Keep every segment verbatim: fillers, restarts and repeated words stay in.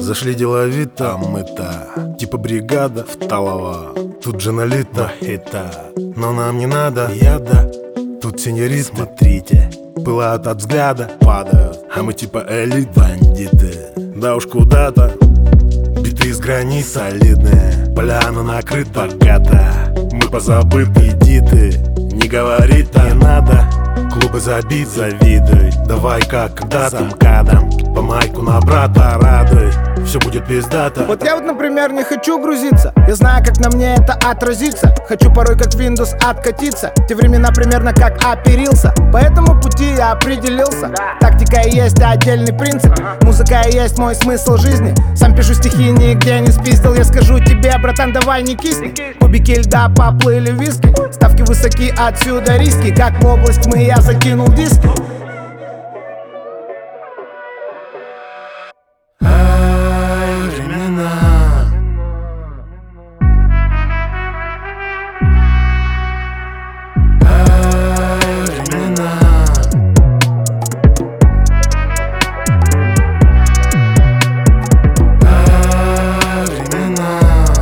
Зашли деловито, мы-то типа бригада в Талова. Тут же налито это, но нам не надо яда. Тут сеньориты, смотрите, пылают от взгляда, падают, а мы типа элит, бандиты. Да уж куда-то, биты из гранит солидные, поляна накрыта богато. Мы позабыты, иди ты, не говори-то, не надо. Клубы забит, завидуй, давай как когда-то с МКАДом по майку на брата радуй, все будет пиздато. Вот я вот, например, не хочу грузиться, я знаю, как на мне это отразится. Хочу порой как Windows откатиться, те времена примерно как оперился. По этому пути я определился, тактика и есть отдельный принцип, музыка и есть мой смысл жизни. Сам пишу стихи, нигде не спиздил, я скажу тебе, братан, давай не кисни. Кубики льда поплыли в виски, ставки высоки, отсюда риски, как в область мы я закинул диски. Ай, времена. Ай, времена. Ай, времена.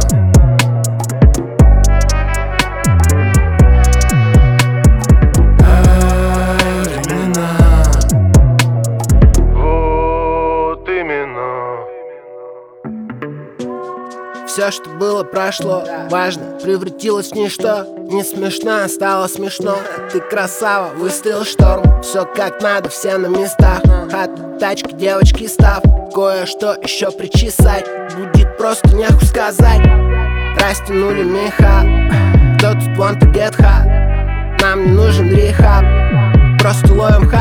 Все, что было, прошло, важно, превратилось в ничто. Не смешно, стало смешно. Ты красава, выстрел шторм. Все как надо, все на местах. Хата, тачки, девочки, став. Кое-что еще причесать. Будет просто нехуй сказать. Растянули меха. Кто тут want to get hot? Нам не нужен рехаб. Просто ловим хат.